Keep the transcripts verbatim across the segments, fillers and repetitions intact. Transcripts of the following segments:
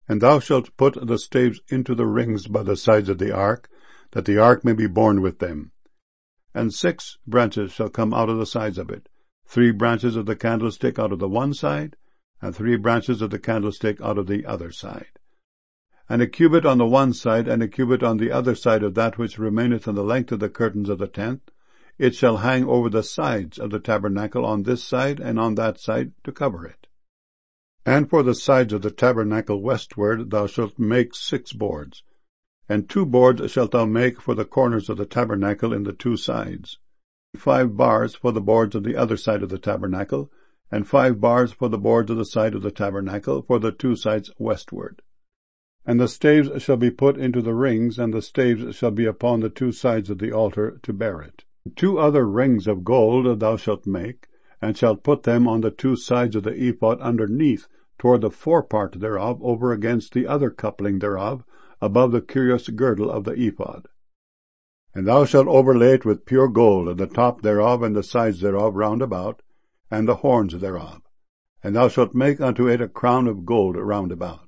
And thou shalt put the staves into the rings by the sides of the ark, that the ark may be borne with them. And six branches shall come out of the sides of it, three branches of the candlestick out of the one side, and three branches of the candlestick out of the other side. And a cubit on the one side, and a cubit on the other side of that which remaineth in the length of the curtains of the tent, it shall hang over the sides of the tabernacle on this side and on that side to cover it. And for the sides of the tabernacle westward thou shalt make six boards, and two boards shalt thou make for the corners of the tabernacle in the two sides, five bars for the boards of the other side of the tabernacle, and five bars for the boards of the side of the tabernacle for the two sides westward. And the staves shall be put into the rings, and the staves shall be upon the two sides of the altar to bear it. Two other rings of gold thou shalt make, and shalt put them on the two sides of the ephod underneath, toward the forepart thereof, over against the other coupling thereof, above the curious girdle of the ephod. And thou shalt overlay it with pure gold, and the top thereof, and the sides thereof round about, and the horns thereof. And thou shalt make unto it a crown of gold round about.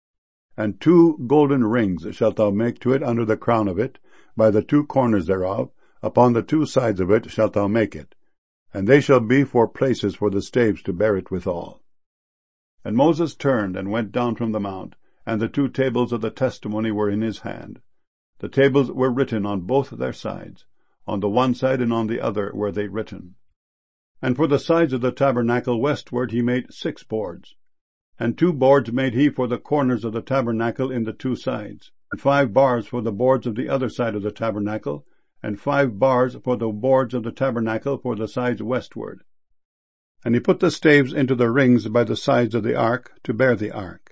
And two golden rings shalt thou make to it under the crown of it, by the two corners thereof, upon the two sides of it shalt thou make it, and they shall be for places for the staves to bear it withal. And Moses turned and went down from the mount, and the two tables of the testimony were in his hand. The tables were written on both their sides, on the one side and on the other were they written. And for the sides of the tabernacle westward he made six boards, and two boards made he for the corners of the tabernacle in the two sides, and five bars for the boards of the other side of the tabernacle, and five bars for the boards of the tabernacle for the sides westward. And he put the staves into the rings by the sides of the ark, to bear the ark.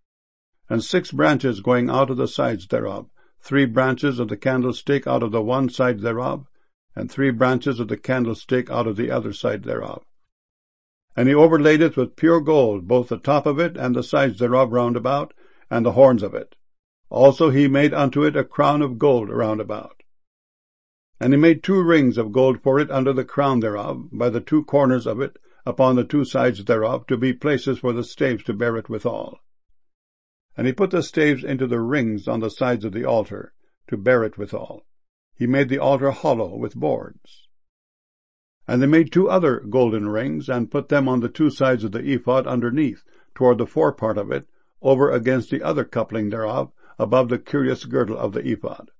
And six branches going out of the sides thereof, three branches of the candlestick out of the one side thereof, and three branches of the candlestick out of the other side thereof. And he overlaid it with pure gold, both the top of it and the sides thereof round about, and the horns of it. Also he made unto it a crown of gold round about. And he made two rings of gold for it under the crown thereof, by the two corners of it, upon the two sides thereof, to be places for the staves to bear it withal. And he put the staves into the rings on the sides of the altar, to bear it withal. He made the altar hollow with boards. And they made two other golden rings, and put them on the two sides of the ephod underneath, toward the forepart of it, over against the other coupling thereof, above the curious girdle of the ephod.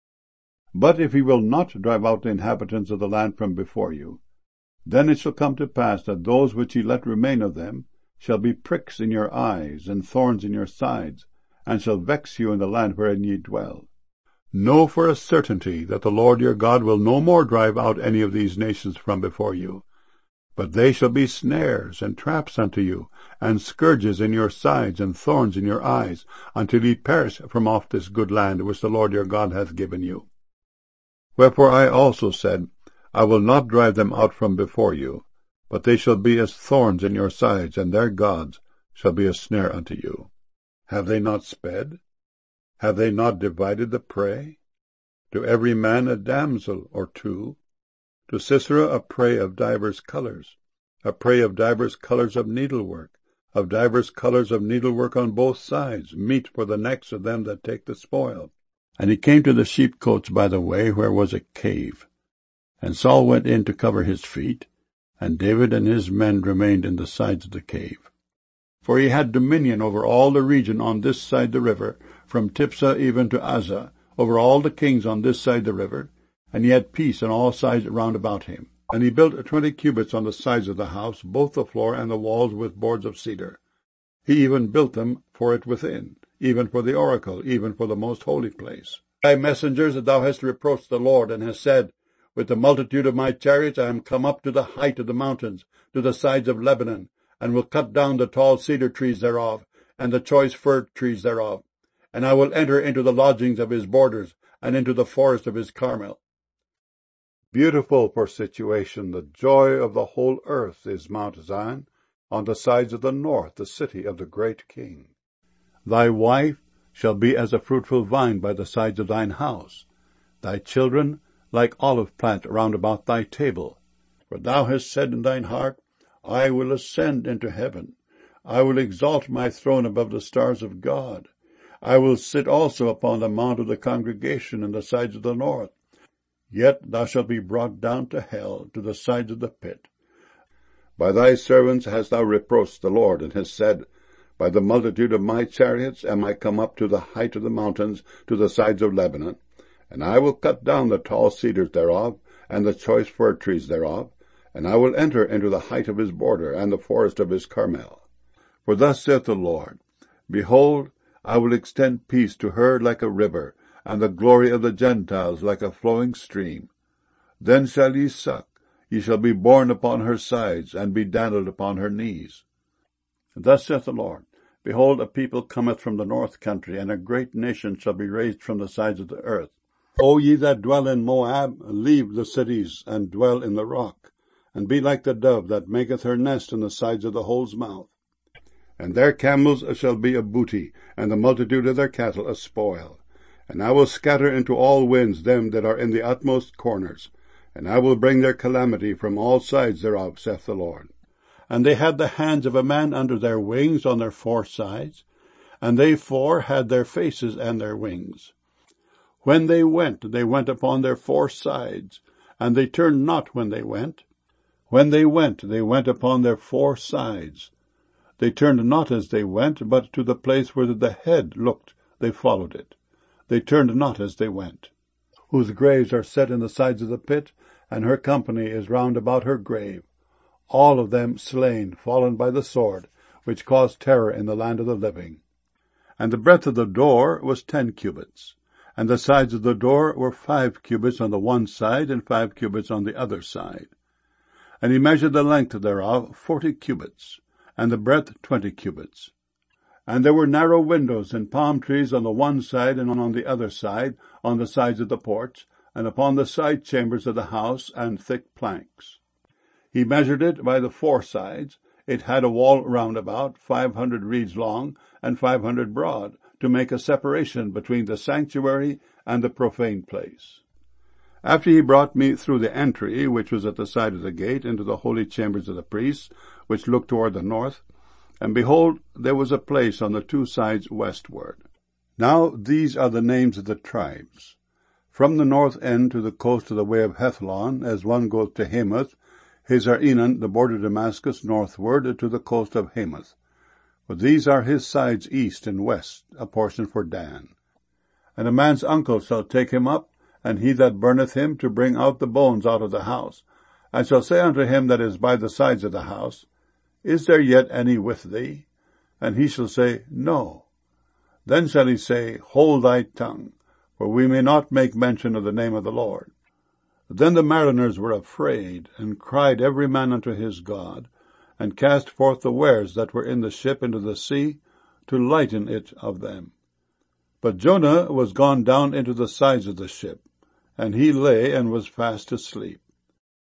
But if he will not drive out the inhabitants of the land from before you, then it shall come to pass that those which ye let remain of them shall be pricks in your eyes, and thorns in your sides, and shall vex you in the land wherein ye dwell. Know for a certainty that the Lord your God will no more drive out any of these nations from before you, but they shall be snares and traps unto you, and scourges in your sides, and thorns in your eyes, until ye perish from off this good land which the Lord your God hath given you. Wherefore I also said, I will not drive them out from before you, but they shall be as thorns in your sides, and their gods shall be a snare unto you. Have they not sped? Have they not divided the prey? To every man a damsel or two, to Sisera a prey of divers colours, a prey of divers colours of needlework, of divers colours of needlework on both sides, meat for the necks of them that take the spoil. And he came to the sheepcotes by the way, where was a cave. And Saul went in to cover his feet, and David and his men remained in the sides of the cave. For he had dominion over all the region on this side the river, from Tipsah even to Azzah, over all the kings on this side the river, and he had peace on all sides round about him. And he built twenty cubits on the sides of the house, both the floor and the walls with boards of cedar. He even built them for it within, even for the oracle, even for the most holy place. Thy messengers that thou hast reproached the Lord, and hast said, With the multitude of my chariots I am come up to the height of the mountains, to the sides of Lebanon, and will cut down the tall cedar trees thereof, and the choice fir trees thereof. And I will enter into the lodgings of his borders, and into the forest of his Carmel. Beautiful for situation, the joy of the whole earth is Mount Zion, on the sides of the north, the city of the great king. Thy wife shall be as a fruitful vine by the sides of thine house, thy children like olive plant round about thy table. For thou hast said in thine heart, I will ascend into heaven, I will exalt my throne above the stars of God. I will sit also upon the mount of the congregation in the sides of the north. Yet thou shalt be brought down to hell, to the sides of the pit. By thy servants hast thou reproached the Lord, and hast said, By the multitude of my chariots am I come up to the height of the mountains, to the sides of Lebanon, and I will cut down the tall cedars thereof, and the choice fir trees thereof, and I will enter into the height of his border, and the forest of his Carmel. For thus saith the Lord, Behold, I will extend peace to her like a river, and the glory of the Gentiles like a flowing stream. Then shall ye suck, ye shall be borne upon her sides, and be dandled upon her knees. And thus saith the Lord, Behold, a people cometh from the north country, and a great nation shall be raised from the sides of the earth. O ye that dwell in Moab, leave the cities, and dwell in the rock, and be like the dove that maketh her nest in the sides of the hole's mouth. And their camels shall be a booty, and the multitude of their cattle a spoil. And I will scatter into all winds them that are in the utmost corners, and I will bring their calamity from all sides thereof, saith the Lord. And they had the hands of a man under their wings on their four sides, and they four had their faces and their wings. When they went, they went upon their four sides, and they turned not when they went. When they went, they went upon their four sides. They turned not as they went, but to the place where the head looked, they followed it. They turned not as they went. Whose graves are set in the sides of the pit, and her company is round about her grave. All of them slain, fallen by the sword, which caused terror in the land of the living. And the breadth of the door was ten cubits, and the sides of the door were five cubits on the one side, and five cubits on the other side. And he measured the length thereof forty cubits, and the breadth twenty cubits. And there were narrow windows and palm trees on the one side and on the other side, on the sides of the porch, and upon the side chambers of the house, and thick planks. He measured it by the four sides. It had a wall round about, five hundred reeds long, and five hundred broad, to make a separation between the sanctuary and the profane place. After he brought me through the entry, which was at the side of the gate, into the holy chambers of the priests, which looked toward the north, and behold, there was a place on the two sides westward. Now these are the names of the tribes. From the north end to the coast of the way of Hethlon, as one goeth to Hamath, Hazar-Enan, the border of Damascus, northward to the coast of Hamath. For these are his sides east and west, a portion for Dan. And a man's uncle shall take him up, and he that burneth him, to bring out the bones out of the house, and shall say unto him that is by the sides of the house, Is there yet any with thee? And he shall say, No. Then shall he say, Hold thy tongue, for we may not make mention of the name of the Lord. Then the mariners were afraid, and cried every man unto his God, and cast forth the wares that were in the ship into the sea, to lighten it of them. But Jonah was gone down into the sides of the ship, and he lay and was fast asleep.